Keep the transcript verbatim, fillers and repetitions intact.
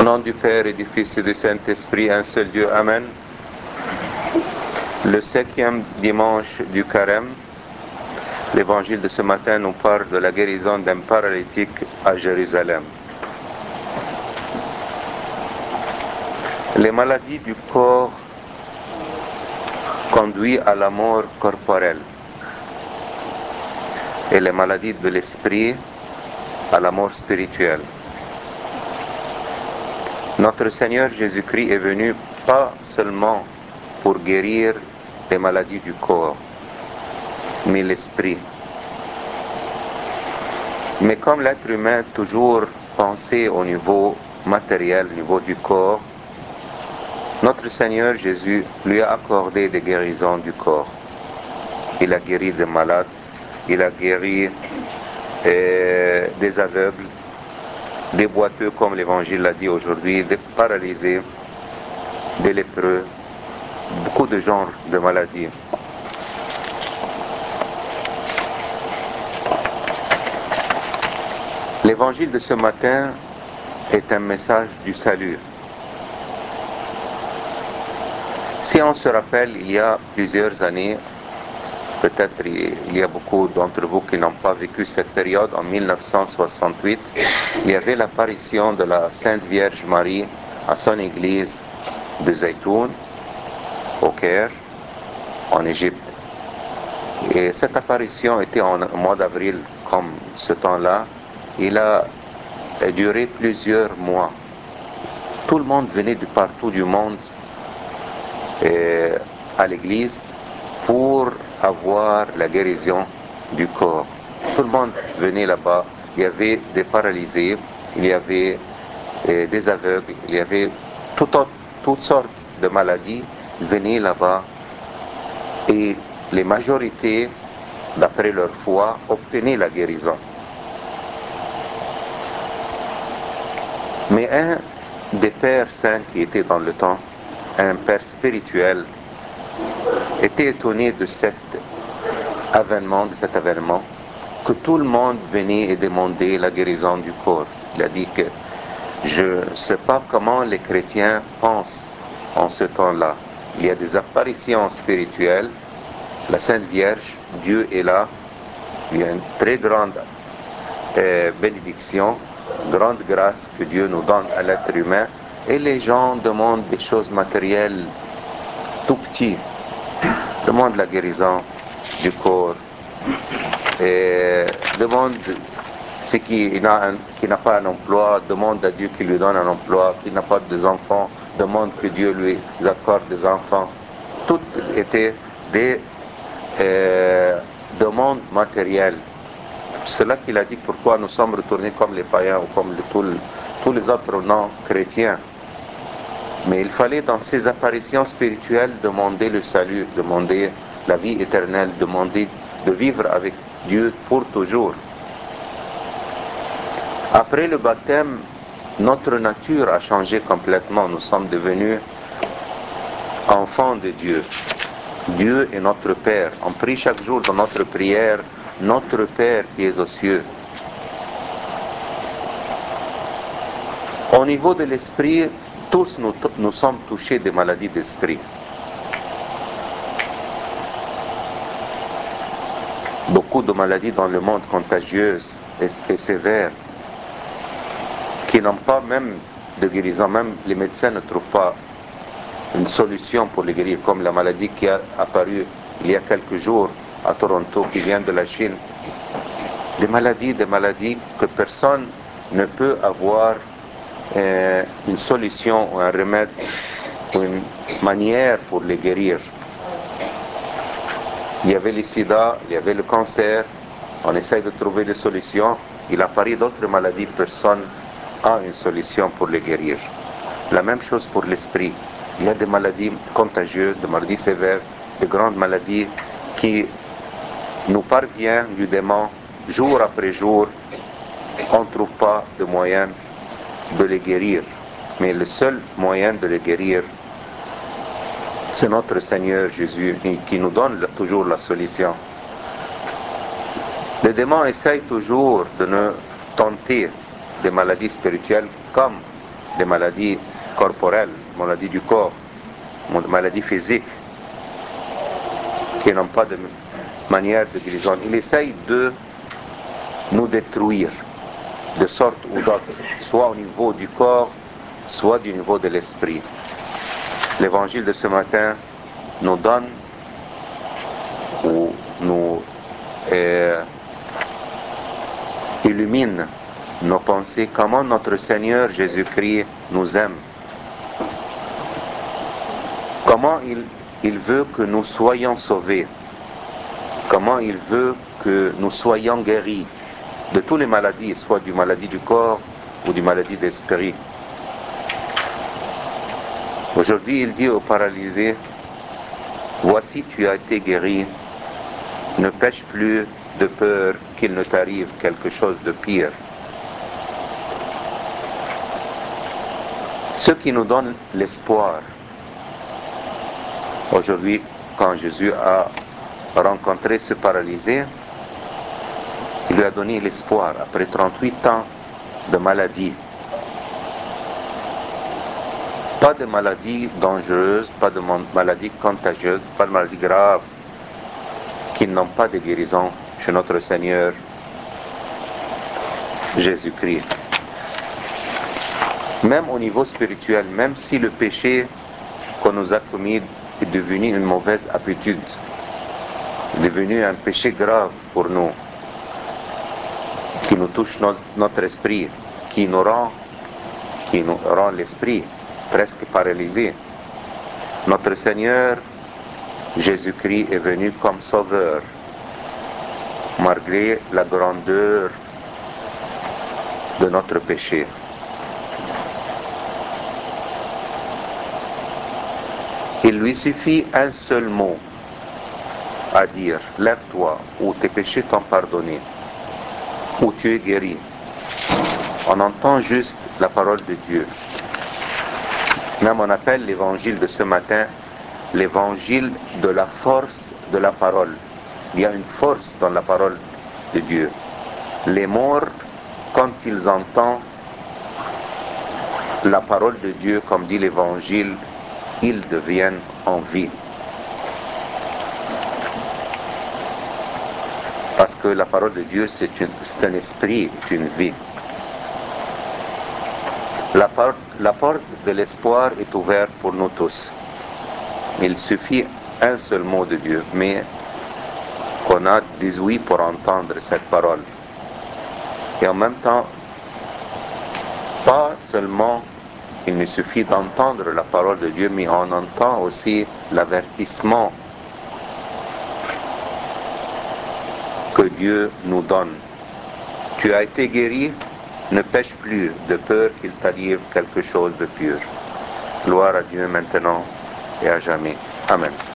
Au nom du Père et du Fils et du Saint-Esprit, un seul Dieu, Amen. Le cinquième dimanche du Carême, l'évangile de ce matin nous parle de la guérison d'un paralytique à Jérusalem. Les maladies du corps conduisent à la mort corporelle et les maladies de l'esprit à la mort spirituelle. Notre Seigneur Jésus-Christ est venu pas seulement pour guérir les maladies du corps, mais l'esprit. Mais comme l'être humain a toujours pensé au niveau matériel, au niveau du corps, notre Seigneur Jésus lui a accordé des guérisons du corps. Il a guéri des malades, il a guéri euh, des aveugles, des boiteux, comme l'Évangile l'a dit aujourd'hui, des paralysés, des lépreux, beaucoup de genres de maladies. L'Évangile de ce matin est un message du salut. Si on se rappelle, il y a plusieurs années, peut-être il y a beaucoup d'entre vous qui n'ont pas vécu cette période, en mille neuf cent soixante-huit, il y avait l'apparition de la Sainte Vierge Marie à son église de Zaytoun, au Caire, en Égypte. Et cette apparition était en mois d'avril, comme ce temps-là. Il a duré plusieurs mois. Tout le monde venait de partout du monde et à l'église pour avoir la guérison du corps. Tout le monde venait là-bas. Il y avait des paralysés, il y avait eh, des aveugles, il y avait tout autre, toutes sortes de maladies venaient là-bas et les majorités, d'après leur foi, obtenaient la guérison. Mais un des pères saints qui était dans le temps, un père spirituel, était étonné de cet avènement, de cet avènement, que tout le monde venait et demandait la guérison du corps. Il a dit que je ne sais pas comment les chrétiens pensent en ce temps-là. Il y a des apparitions spirituelles, la Sainte Vierge, Dieu est là, il y a une très grande euh, bénédiction, grande grâce que Dieu nous donne à l'être humain, et les gens demandent des choses matérielles tout petites, demandent la guérison du corps, et demandent ce qui n'a, un, qui n'a pas un emploi, demande à Dieu qu'il lui donne un emploi, qui n'a pas des enfants, demande que Dieu lui accorde des enfants. Tout était des euh, demandes matérielles. C'est là qu'il a dit pourquoi nous sommes retournés comme les païens ou comme le, tout le, tous les autres non-chrétiens. Mais il fallait dans ces apparitions spirituelles demander le salut, demander la vie éternelle, demander de vivre avec Dieu pour toujours. Après le baptême, notre nature a changé complètement. Nous sommes devenus enfants de Dieu. Dieu est notre Père. On prie chaque jour dans notre prière, notre Père qui est aux cieux. Au niveau de l'esprit, tous nous, nous sommes touchés des maladies d'esprit. Beaucoup de maladies dans le monde contagieuses et, et sévères, qui n'ont pas même de guérison, même les médecins ne trouvent pas une solution pour les guérir, comme la maladie qui a apparu il y a quelques jours à Toronto, qui vient de la Chine. Des maladies, des maladies que personne ne peut avoir euh, une solution ou un remède ou une manière pour les guérir. Il y avait le sida, il y avait le cancer, on essaye de trouver des solutions. Il apparaît d'autres maladies, personne n'a une solution pour les guérir. La même chose pour l'esprit. Il y a des maladies contagieuses, des maladies sévères, des grandes maladies qui nous parviennent du démon jour après jour. On ne trouve pas de moyen de les guérir. Mais le seul moyen de les guérir, c'est notre Seigneur Jésus qui nous donne toujours la solution. Le démon essaye toujours de nous tenter des maladies spirituelles comme des maladies corporelles, maladies du corps, maladies physiques, qui n'ont pas de manière de guérison. Il essaye de nous détruire de sorte ou d'autre, soit au niveau du corps, soit du niveau de l'esprit. L'évangile de ce matin nous donne ou nous euh, illumine nos pensées, comment notre Seigneur Jésus-Christ nous aime, comment il, il veut que nous soyons sauvés, comment il veut que nous soyons guéris de toutes les maladies, soit du maladie du corps ou du maladie d'esprit. Aujourd'hui, il dit aux paralysés, voici tu as été guéri, ne pêche plus de peur qu'il ne t'arrive quelque chose de pire. Ce qui nous donne l'espoir. Aujourd'hui, quand Jésus a rencontré ce paralysé, il lui a donné l'espoir après trente-huit ans de maladie. Pas de maladie dangereuse, pas de maladie contagieuse, pas de maladie grave, qui n'ont pas de guérison chez notre Seigneur Jésus-Christ. Même au niveau spirituel, même si le péché qu'on nous a commis est devenu une mauvaise habitude, devenu un péché grave pour nous, qui nous touche nos, notre esprit, qui nous rend, qui nous rend l'esprit presque paralysé. Notre Seigneur Jésus-Christ est venu comme sauveur, malgré la grandeur de notre péché. Il lui suffit un seul mot à dire, lève-toi, ou tes péchés t'ont pardonné, ou tu es guéri. On entend juste la parole de Dieu. Même on appelle l'évangile de ce matin l'évangile de la force de la parole. Il y a une force dans la parole de Dieu. Les morts, quand ils entendent la parole de Dieu, comme dit l'évangile, ils deviennent en vie. Parce que la parole de Dieu, c'est, une, c'est un esprit, c'est une vie. La porte, la porte de l'espoir est ouverte pour nous tous. Il suffit un seul mot de Dieu, mais qu'on a des ouïes pour entendre cette parole. Et en même temps, pas seulement il nous suffit d'entendre la parole de Dieu, mais on entend aussi l'avertissement que Dieu nous donne. Tu as été guéri, ne pêche plus de peur qu'il t'arrive quelque chose de pur. Gloire à Dieu maintenant et à jamais. Amen.